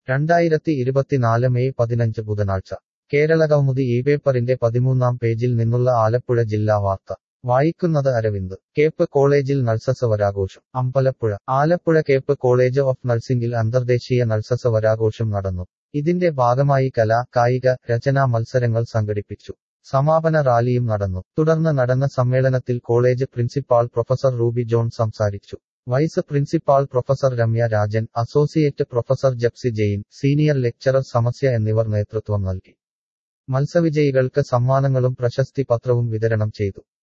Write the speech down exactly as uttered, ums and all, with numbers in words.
രണ്ടായിരത്തി ഇരുപത്തിനാല് മെയ് പതിനഞ്ച് ബുധനാഴ്ച കേരളകൗമുദി ഈ പേപ്പറിന്റെ പതിമൂന്നാം പേജിൽ നിന്നുള്ള ആലപ്പുഴ ജില്ലാ വാർത്ത വായിക്കുന്നത് അരവിന്ദ് കേപ്പ് കോളേജിൽ നഴ്സസവരാഘോഷം Ambalappuzha Alappuzha Cape College of നഴ്സിംഗിൽ അന്തർദേശീയ നഴ്സസവരാഘോഷം നടന്നു. ഇതിന്റെ ഭാഗമായി കലാ കായിക രചനാ മത്സരങ്ങൾ സംഘടിപ്പിച്ചു. സമാപന റാലിയും നടന്നു. തുടർന്ന് നടന്ന സമ്മേളനത്തിൽ college principal professor Ruby John സംസാരിച്ചു. Vice principal professor Ramya Rajan, associate professor Jipsy Jain, senior lecturer Samasya എന്നിവർ നേതൃത്വം നൽകി. മത്സവിജയികൾക്ക് സമ്മാനങ്ങളും പ്രശസ്തി പത്രവും വിതരണം ചെയ്തു.